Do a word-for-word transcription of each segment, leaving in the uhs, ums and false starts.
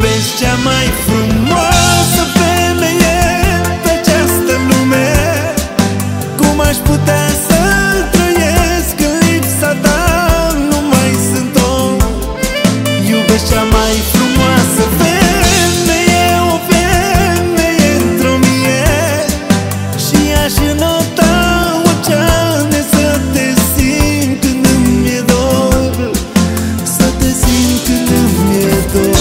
Iubesc cea mai frumoasă femeie pe această lume. Cum aș putea să trăiesc în lipsa ta? Nu mai sunt om. Iubesc cea mai frumoasă femeie, o femeie într-o mie. Și aș înota oceane să te simt când îmi e dor, să te simt când îmi e dor.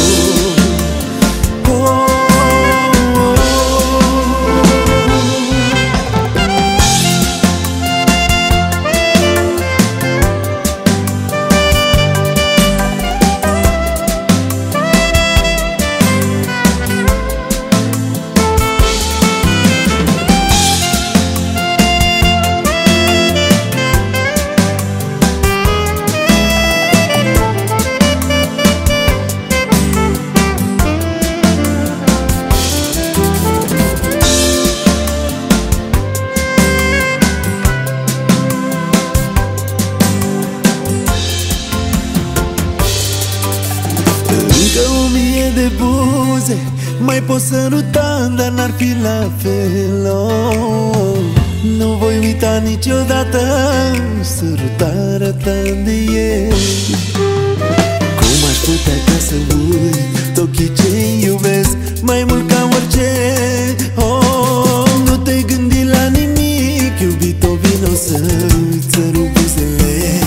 De buze mai pot săruta, dar n-ar fi la fel, oh. Nu voi uita niciodată sărutarea ta de ieri. Cum aș putea ca să uit ochii ce iubesc mai mult ca orice, oh. Nu te gândi la nimic, iubito, vino să-ți sărut buzele.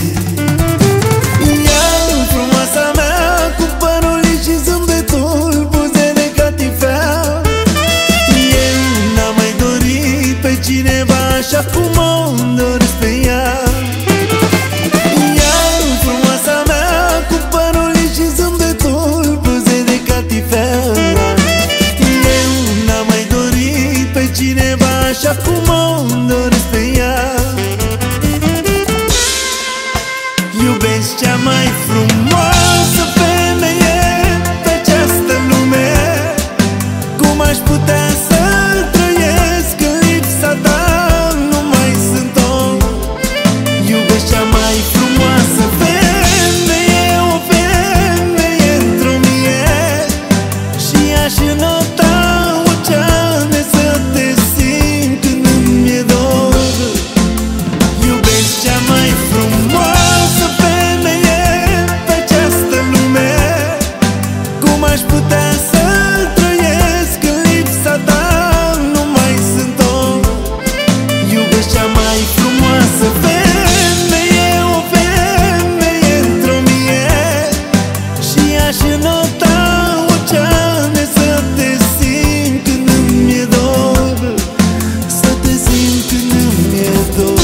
Cineva așa cum o-mi doresc pe ea. Ea, frumoasa mea, cu părul lis și zâmbetul, buze de catifea. Eu n-am mai dorit pe cineva așa cum o-mi doresc pe ea. Iubesc cea mai frumoasă femeie pe această lume. Cum aș putea să trăiesc în lipsa ta? Nu mai sunt om. Iubesc cea mai frumoasă femeie, o femeie într-o mie. Și aș înota oceane să te simt când îmi e dor. Iubesc cea mai frumoasă femeie pe această lume. Cum aș putea să trăiesc în lipsa ta? Nu mai sunt om. Iubesc cea mai frumoasă femeie, o femeie într-o mie. Și aș înota oceane să te simt când îmi e dor, să te simt când îmi e dor.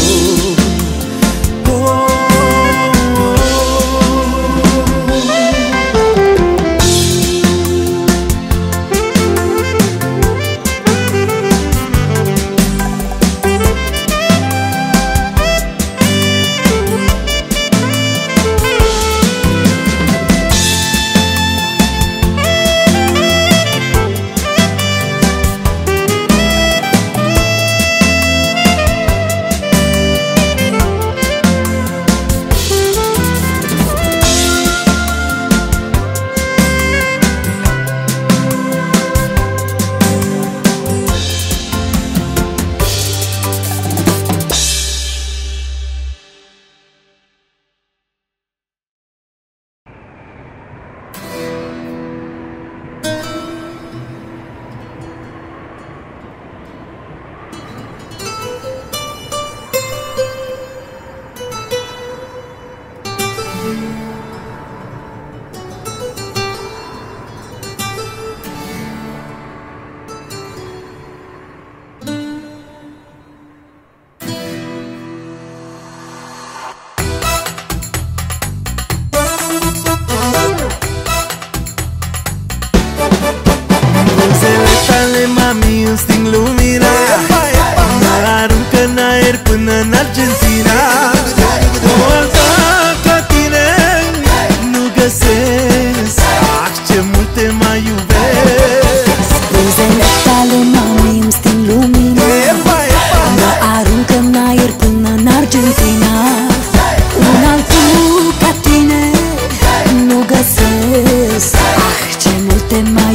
găsesc. Ah, ce multe mai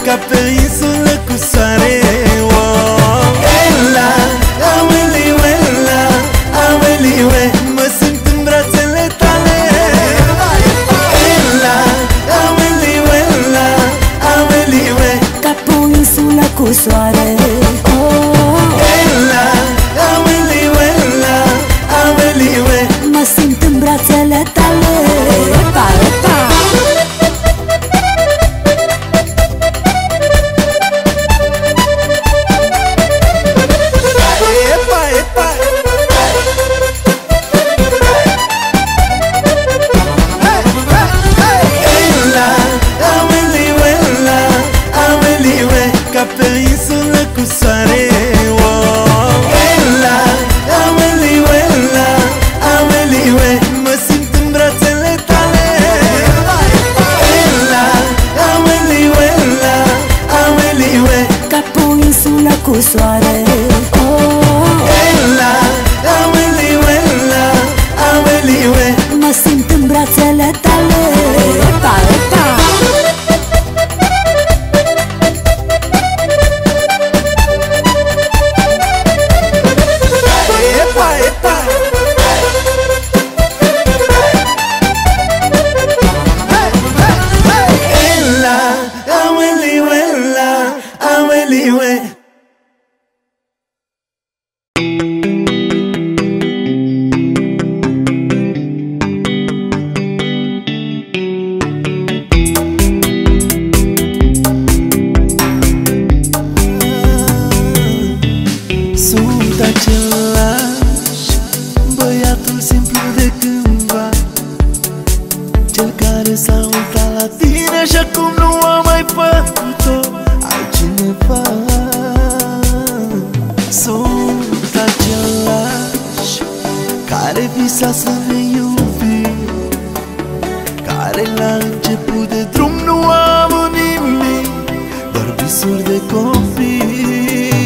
ca pe o insulă cu soare. Wow. Ela, aoleu, ela, aoleu, mă simt în brațele tale. Ela, aoleu, ela, aoleu, ca pe o insulă cu soare. ela, aoleu, ela, aoleu, mă simt în brațele tale. Epa, epa. Ca pe o insulă cu soare. Wow. Ela, aoleu, ela, aoleu, mă simt în brațele tale. Ela, aoleu, ela, aoleu, ca pe o insulă cu soare. Ela, aoleu, ela, aoleu, mă simt în brațele tale. Epa, epa. Sunt același, băiatul simplu de cândva, cel care s-a uitat la tine și acum nu a mai făcut-o altcineva. Sunt același, care visa să ne iubim, care la început de drum nu a avut nimic, doar visuri de copil.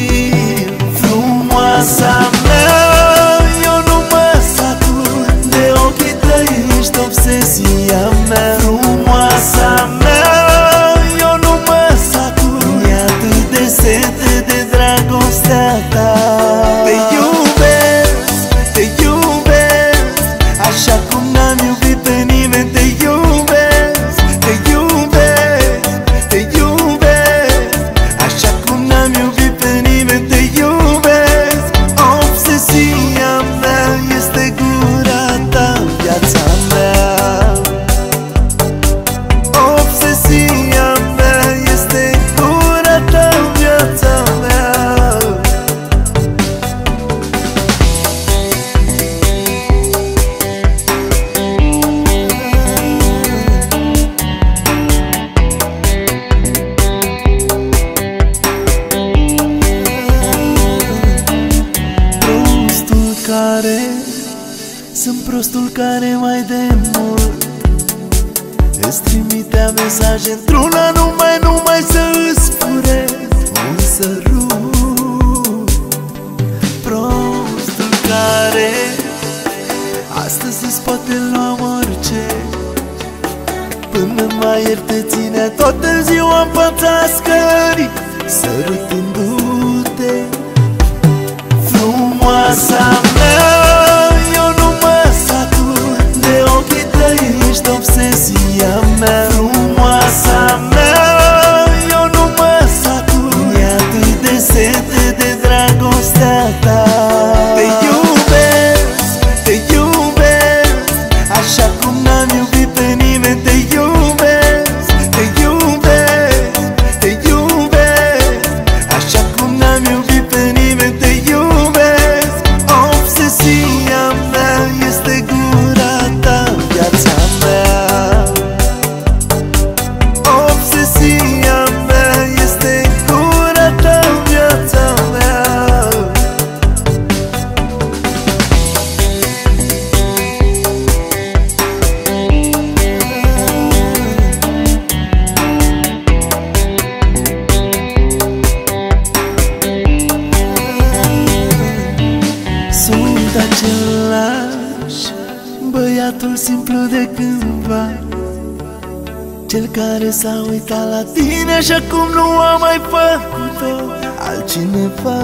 Frumoasa mea, eu nu mă satur de ochii tăi, ești obsesia mea. Frumoasa mea, eu nu mă satur, e atât de sete de dragostea ta. Te iubesc, te iubesc, așa cum n-am iubit pe nimeni. Te iubesc, te iubesc, te iubesc, așa cum n-am iubit pe nimeni. Te iubesc, obsesia mea este gura ta, viața mea. Obsesia mea este gura ta, viața mea. Prostul care, sunt prostul care mai de mult îți trimitea mesaje într-una numai, numai să îți furez un sărut. Prostul care astăzi îți poate lua orice, până mai ieri te ține toată ziua în fața scării, sărutându-te. Frumoasa mea, eu nu mă satur de ochii tăi, ești obsesia mea. Frumoasa mea, eu nu mă satur, e atât de sete de dragostea ta. Te iubesc, te iubesc, așa cum n-am iubit pe nimeni. Te iubesc, te iubesc, te iubesc, așa cum n-am iubit pe nimeni. Te iubesc, obsesia mea este gura ta, viața mea. Obsesia mea este gura ta, viața mea. Sunt același, băiatul simplu de cândva, cel care s-a uitat la tine și acum nu a mai făcut-o altcineva.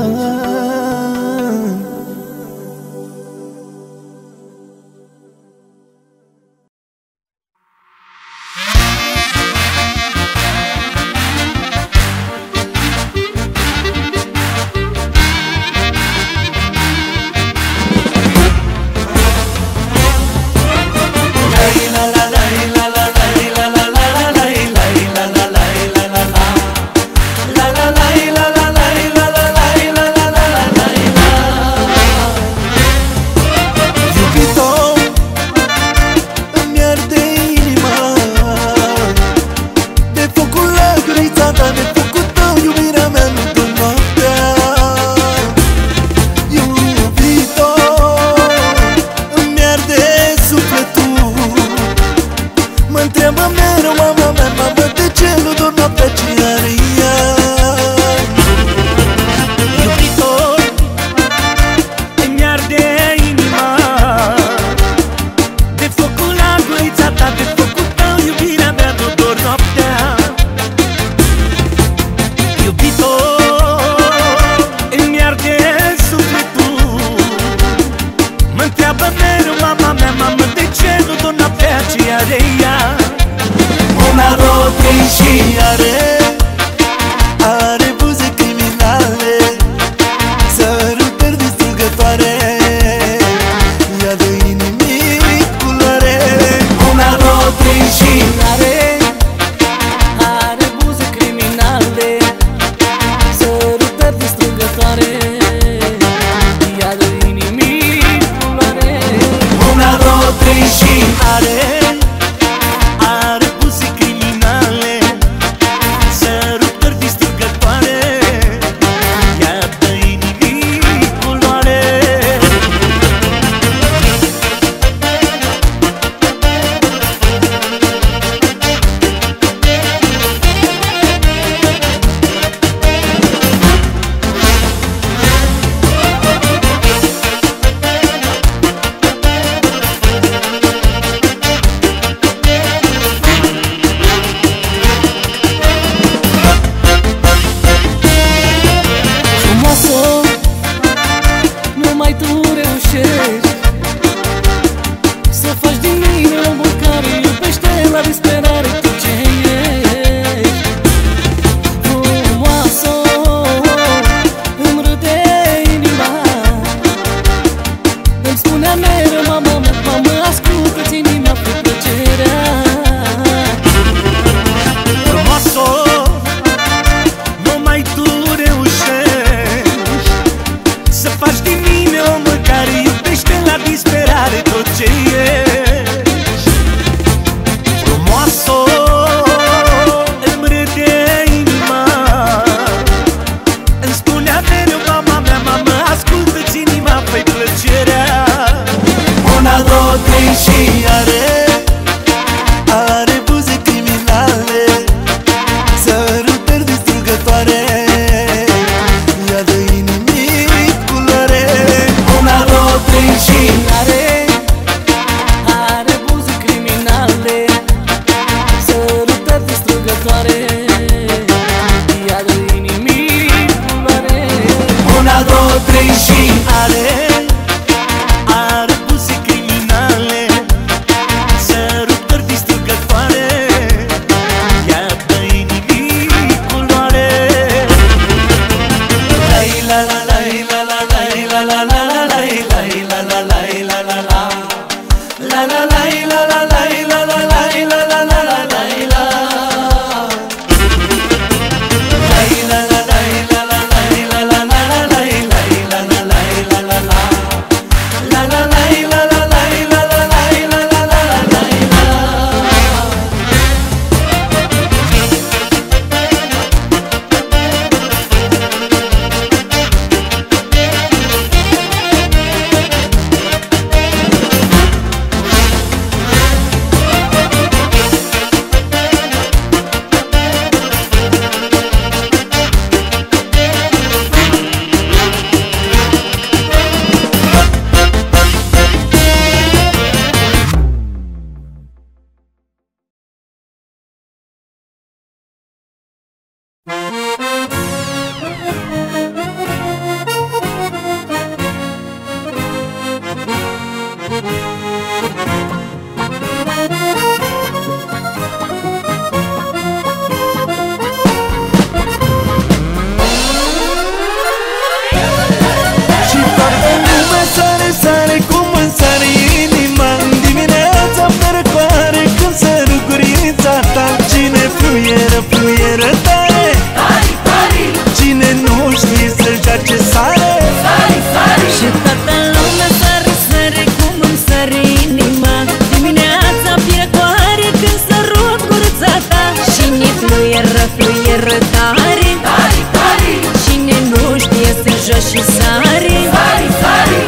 tare, tare, tare. Cine nu știe să joci și sare, sare, sare.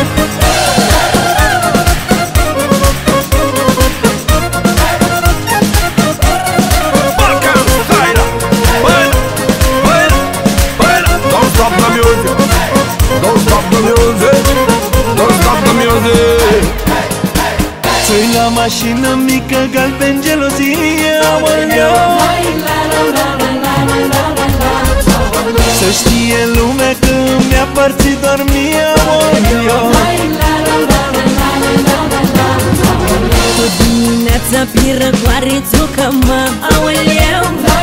Ți-i la mașină mică, galben gelozie, aoleu. Să știe lumea că mi aparții doar mie, aoleu. Tot dimineața prin răcoare țucă-mă, aoleu.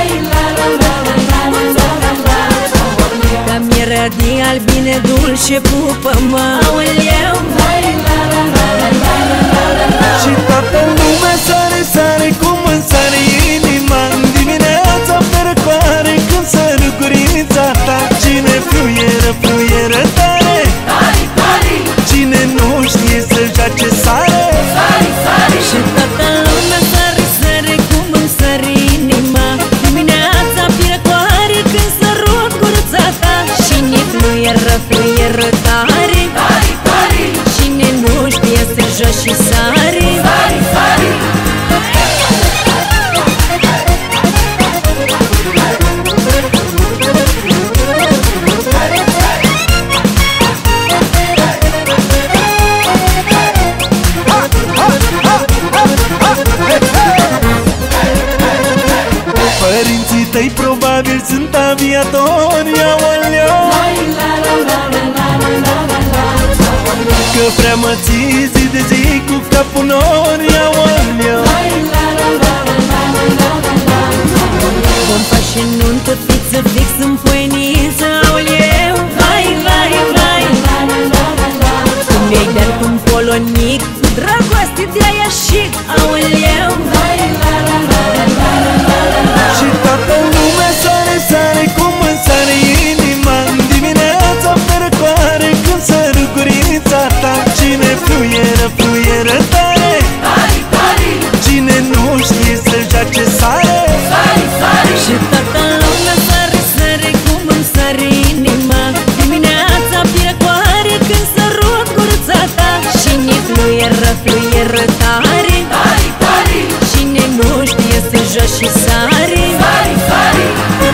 Camera de albine dulce pupă-mă, aoleu. Și toată lumea sare, sare cum îmi sare inima în dimineața pe răcoare, când sără gurița ta. Cine fluieră, fluieră tare, Tare, tare. cine nu știe să joace sare, Sare, sare. Și toată lumea sare, sare cum îmi sare inima dimineața pe răcoare, când sărut gurița ta. Cine fluieră, fluieră tare, Tare, tare. Cine nu știe să joace și sare, Sare, sare. părinții tăi probabil sunt aviatori, aoleu. Că prea mă ții zi de zi cu capul nori, aoleu. Vom face nuntă, fiță fix în poieniță, aoleu. Vai, vai, vai. Tu mi-ai dat un polonic, cu dragoste de-aia chic, aoleu. Și toată lumea sare, sare cum îmi sare inima în dimineața pe răcoare, când sără gurița ta. Cine fluieră, fluieră tare, Tare, tare. cine nu știe să joace sare, Sare, sare. Și toată lumea sare, sare cum îmi sare inima dimineața pe răcoare, când sărut gurița ta. Cine fluieră, fluieră tare, Tare, tare. Cine nu știe să joci și sare, Sare, sare.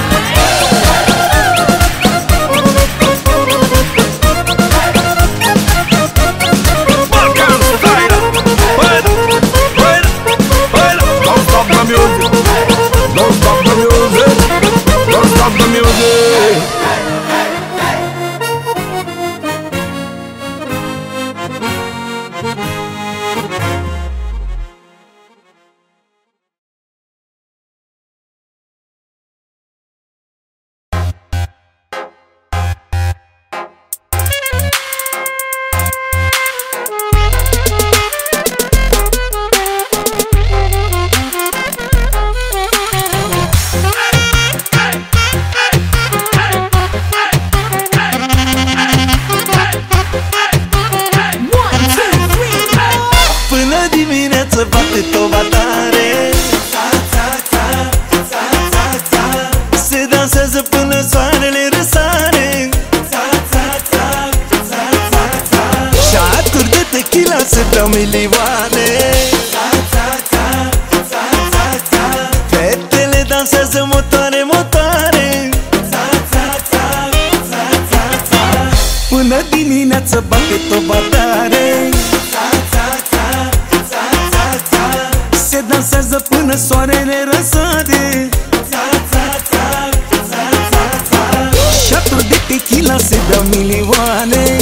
bate toba tare. Se dansează până soarele răsare. Șaturi de tequila se beau milioane. Fetele dansează motoare, motoare. Până dimineață bate toba tare. Se dansează până soarele răsare. Șaturi de tequila se beau milioane.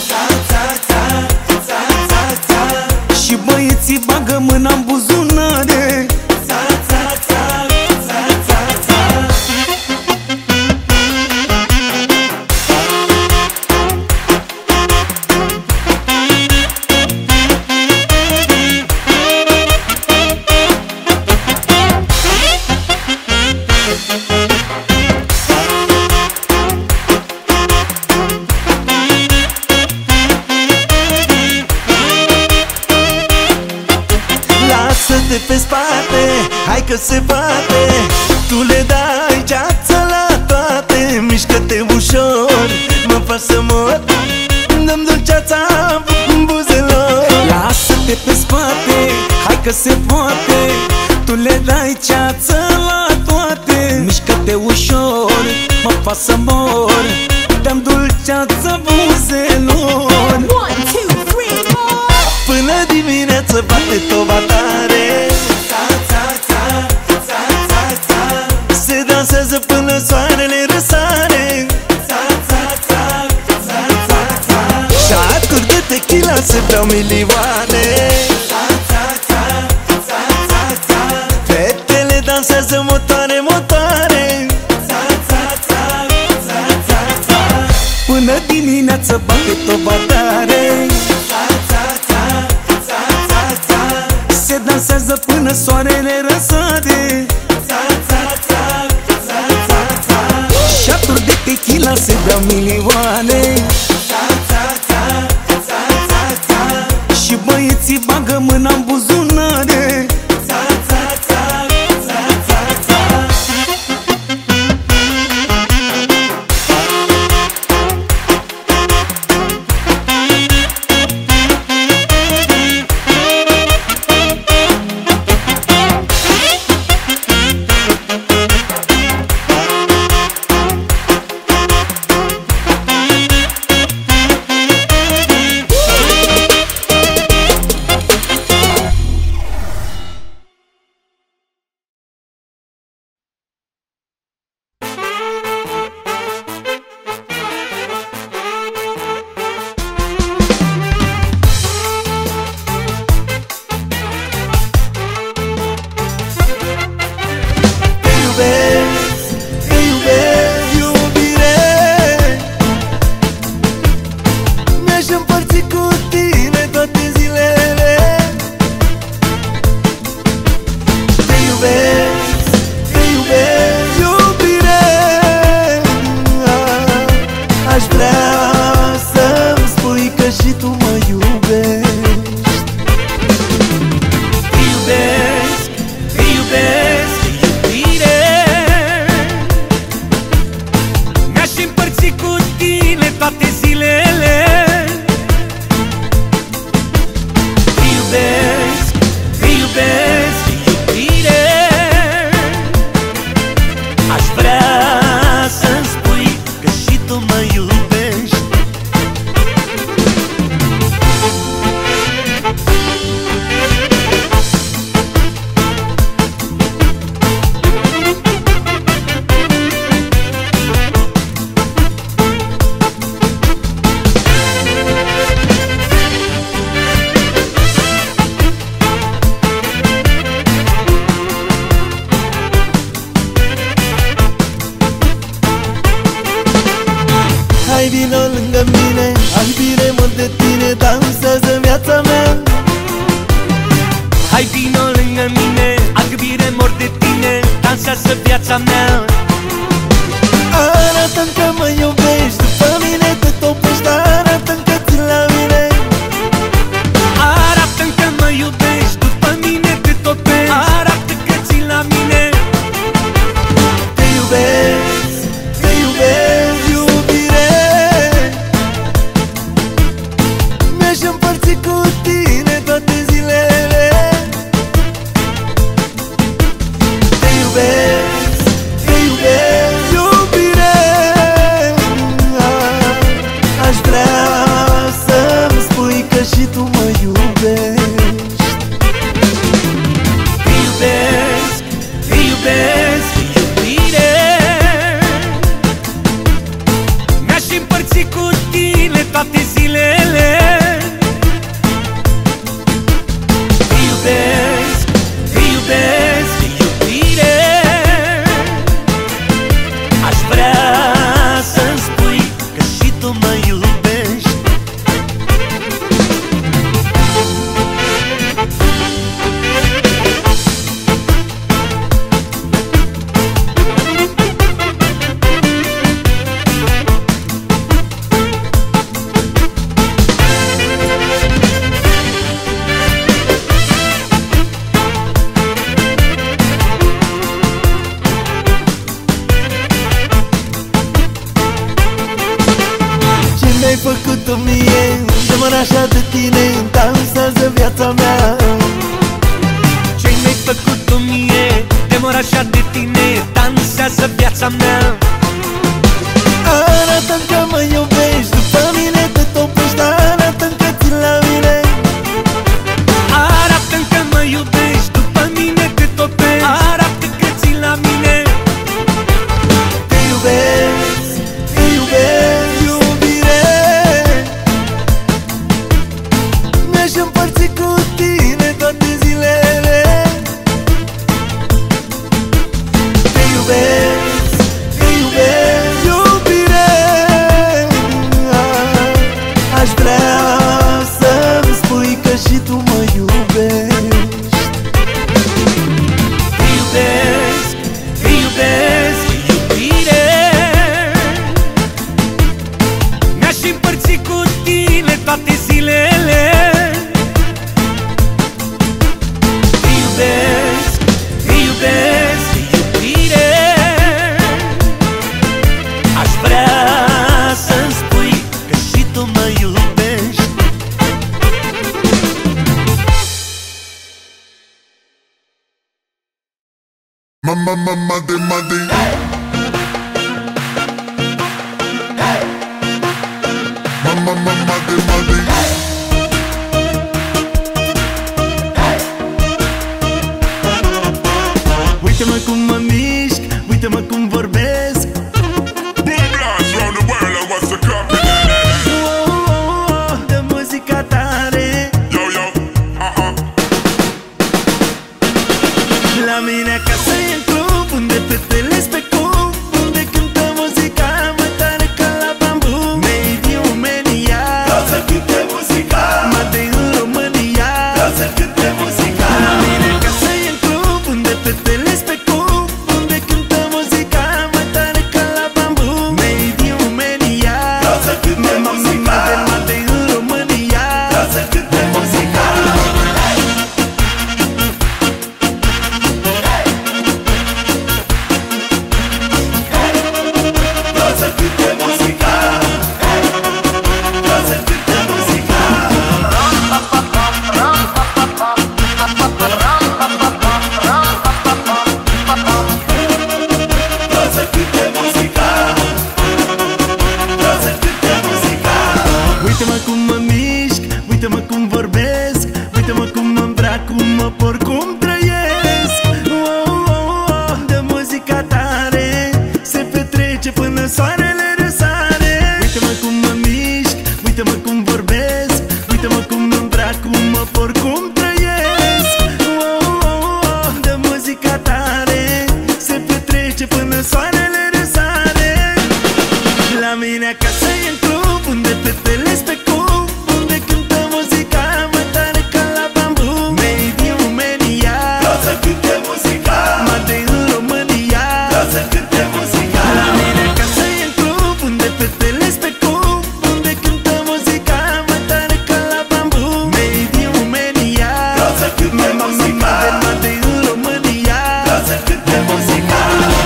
Și băieții bagă mâna în buzunare. Lasă-te pe spate, hai că se bate. Tu le dai ceață că se poate. Tu le dai ceață la toate. Mișcă-te ușor, mă fac să mor. Dăm dulceață buzelor. One, two, three, four. Până dimineață bate toba tare. Se dansează până soarele răsare. Șaturi de tequila se beau milioane. Fetele dansează motoare, motoare. Până dimineață bate toba tare. Se dansează până soarele răsare. Șaturi de tequila se beau milioane. Și băieții bagă mâna în buzunare. Hai vino lângă mine, ai bine mă de tine, dansează viața mea. Hai vino lângă mine, albire mor de tine, dansează viața mea. Arată-mi că mă iubești, după mine te topești, arată-mi că țin la mine. Arată-mi că mă iubești, după mine te topești, arată că țin la mine. Te iubesc, te iubesc, iubire. Mi-aș împărți cu tine toate zilele. Te iubesc, te iubesc, iubire. Aș vrea să-mi spui că și tu mă iubești. Te iubesc, te iubesc, iubire. Mi-aș împărți cu tine toate zilele. Te iubesc, te iubesc, iubire. Aș vrea să-mi spui că și tu mă iubești. Ce mi-ai făcut-o mie, de mă așa de tine, dansează viața mea. făcut-o mie, te mor așa de tine, dansează viața mea. Arată-mi că mă iubești, după mine te topești, arată-mi că țin la mine. Arată-mi că mă iubești, după mine te topești, arată că țin la mine. Te iubesc, te iubesc, iubire. Mi-aș împărți cu tine toate zilele. Te iubesc, te iubesc, iubire. Aș vrea să-mi spui că și tu mă iubești. Te iubesc, te iubesc, iubire. Mi-aș împărți cu tine toate zilele. Te iubesc, te iubesc, iubire. Aș vrea să-mi spui că și tu mă iubești. Mama, mama, de madi. Mama, mama, de madi. Uite-mă cum mă mișc, uite-mă cum vorbesc. Boom blast round the world, and what's the copy? Oh, oh, oh, de muzica tare. Yo, yo, uh-uh. La mine acasă e în club, unde fetele-s pe cub, unde cântă muzica mai tare ca la bambu. Made in Romania, vreau să cânte muzica. Made in România, vreau să cânte muzica. La mine acasă e în club, unde fetele-s pe cub, unde cântă muzica mai tare ca la bambu. Made in Romania, vreau să cânte muzica. Made in România, vreau să cânte muzica. Uite-mă cum mă mișc, uite-mă cum vorbesc, uite-mă cum mă îmbrac, cum mă por, cum trăiesc. Oh, oh, oh, de muzica tare se petrece până soarele răsare. Uite-mă cum mă mișc, uite-mă cum vorbesc, uite-mă cum mă îmbrac, cum mă por, cum trăiesc. Oh, oh, oh, de muzica tare se petrece până soarele răsare. La mine acasă e în club, unde fetele-s pe cub, unde cântă muzica mai tare ca la bambu. Made in Romania, vreau să cânte muzica. Made in România, vreau să cânte muzica. La mine acasă e în club, unde fetele-s pe cub, unde cântă muzica mai tare ca la bambu. Made in Romania, vreau să cânte muzica. Made in România, vreau să cânte muzica.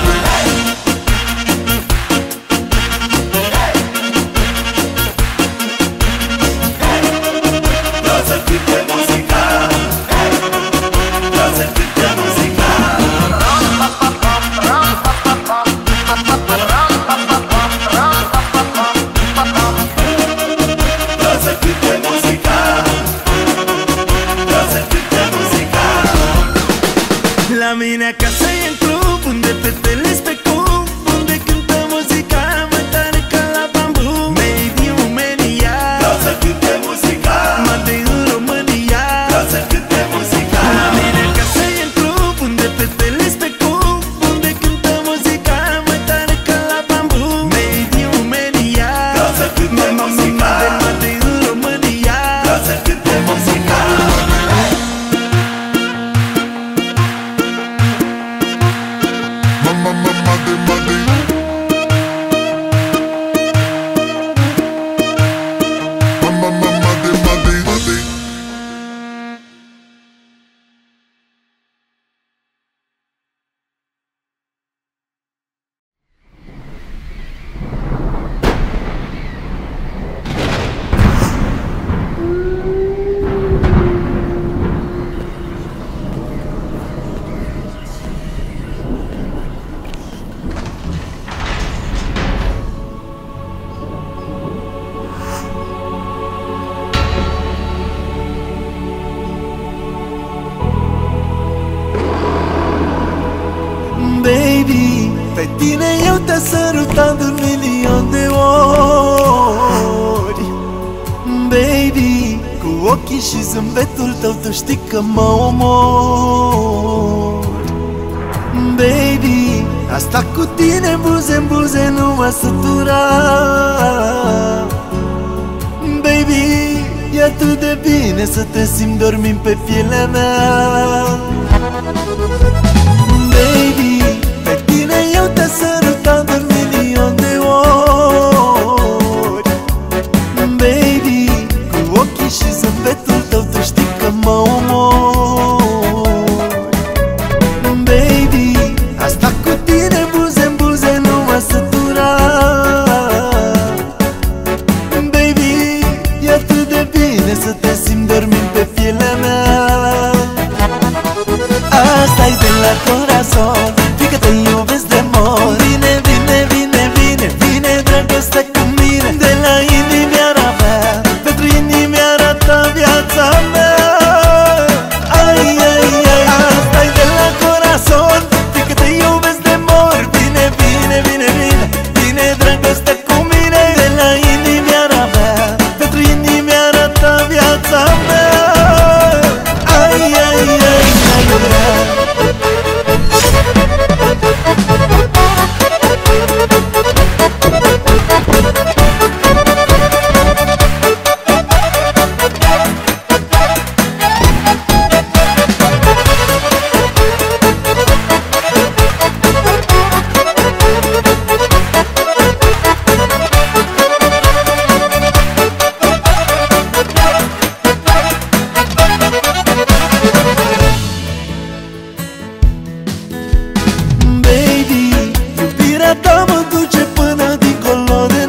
La mine acasă e în club, unde fetele-s pe cub, unde cântă muzica mai tare ca la bambu. Made in Romania, vreau să cânte muzica. Made in România, vreau să cânte muzica. La mine acasă e în club, unde fetele-s pe cub, unde cântă muzica mai tare ca la bambu. Made in Romania, vreau să cânte muzica. Made in România, vreau să cânte muzica. ochii și zâmbetul tău, tu știi că mă omor. Baby, asta cu tine buze-n buze nu mă sătura. Baby, e atât de bine să te simți dormind pe pielea mea. Baby, pe tine eu te sărutam de milion de ori. Baby, cu ochii și zâmbetul tău, tu știi că mă omor. Baby, asta cu tine buze-n buze nu mă sătura. Baby, e atât de bine să te simți dormind pe pielea mea. Asta-i de la corazon, fiică te iubesc de mor. Vine, vine, vine, vine, vine dragoste cu mine. De la inimii ar avea, pentru inimii arată viața mea. Ai, ai, ai, asta-i de la corazon, fiică te iubesc de mor. Vine, vine, vine, vine, vine dragoste cu mine. De la inimii ar avea, pentru inimii arată viața mea. Ai, ai, ai, ai, ai. Ta mă duce până dincolo de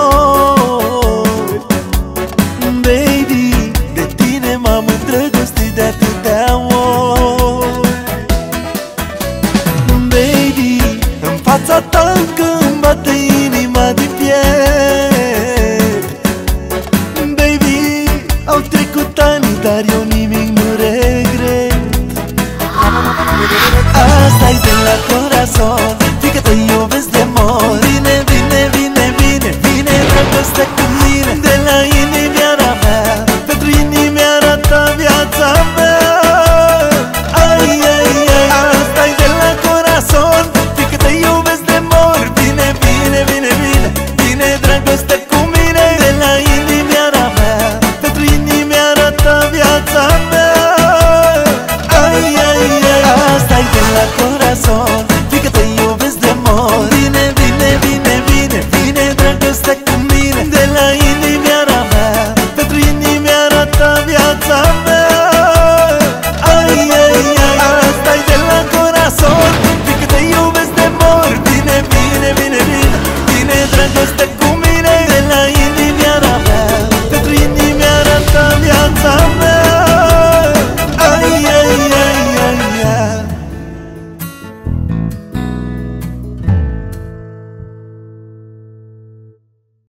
noi. Baby, de tine m-am îndrăgostit de atâtea ori. Baby, în fața ta încă îmi bate inima din piept. Baby, au trecut ani, dar eu nimic nu regret. Asta-i de la corazon, fiică te iubesc de mor. Vine, vine, vine, vine, vine dragoste cu mine.